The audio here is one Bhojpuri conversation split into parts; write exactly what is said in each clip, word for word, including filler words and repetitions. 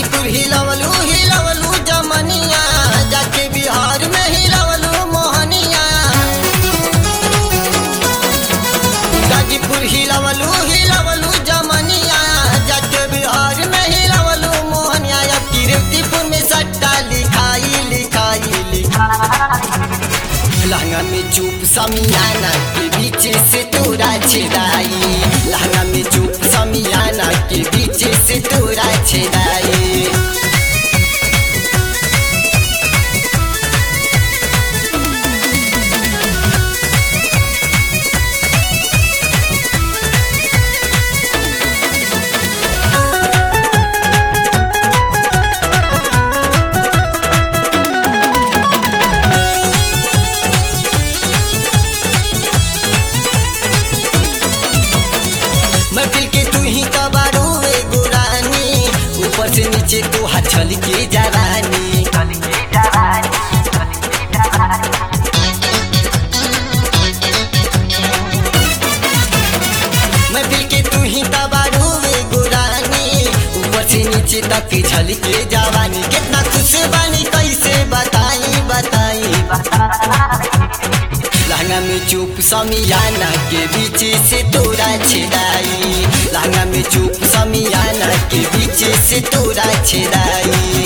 गाजीपुर हिलवलू हिलवलू जमनिया, जाके बिहार में हिलवलू मोहनिया। गाजीपुर हिलवलू हिलवलू जमनिया, जाके बिहार में हिलवलू मोहनिया। अब कीर्तिपुर में सट्टा लिखाई लिखाई लिखाई। लहंगा में चुप समियाना के बीच से तोरा छेदाई, लहंगा में चुप समियाना के बीच से तोरा छेदाई। महफिल के तू ही कबारू एगो रानी, ऊपर से नीचे तो हाथ छल के जवानी। महफिल के तू ही कबारू एगो रानी, ऊपर से नीचे तक छल के जवानी। कितना खुश बानी कैसे बताई बताई बताई। लहंगा में चुप समियाना के बीच से तोरा छेदाई, लहंगा में चुप समियाना के बीच से तोरा छेदाई।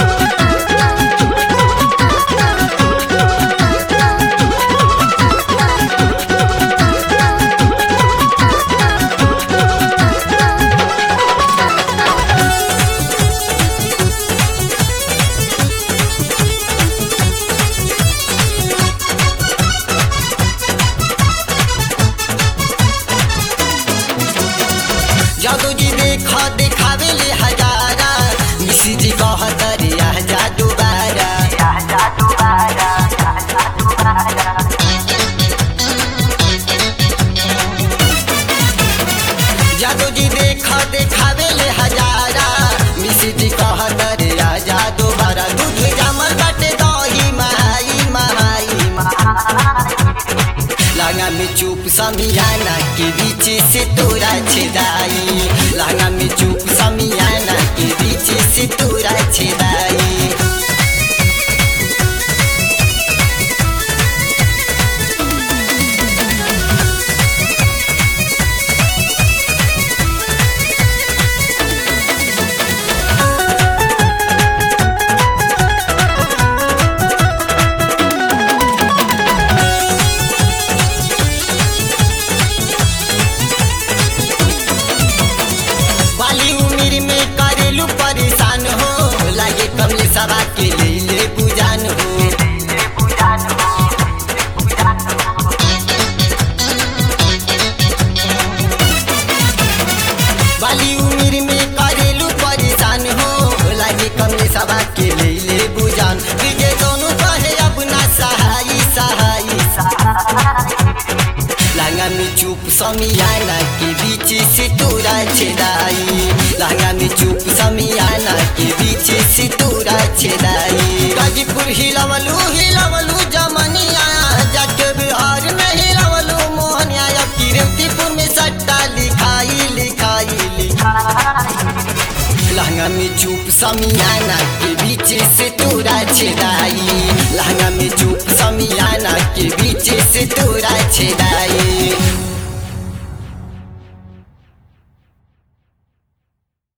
जादू जी देखा दिखावे ले हजारा, मिसी जी कहता रे आ जा दोबारा। जादू जी देखा दिखावे ले हजारा, मिसी जी कहता रे आ जा दोबारा। दूध जमल बाटे दही महाई महाई महाई। लहंगा में चुप समियाना के बीच से तोरा छेदाई, लहंगा में चुप समियाना के बीच से तोरा छेदाई। वाली उम्र में करेलू परेशान हो, लागे कमले सभा के ले ले बुझान हो। वाली उम्र में करेलू परेशान हो, लागे कमले सभा के ले ले बुझान। विजय दोनों कहे अपना सहाई सहाई सहाई। लहंगा में चुप समियाना के बीच से तोरा छेदाई, लहंगा में चुप समियाना के बीच से तोरा छेदाई। गाजीपुर हिलवलू हिलवलू जमनिया, जाके बिहार में हिलवलू मोहनिया। अब कीर्तिपुर में सट्टा लिखाई लिखाई लिखाई। लहंगा में चुप समियाना के बीच से तोरा छेदाई, लहंगा में चुप समियाना के बीच से तोरा छेदाई।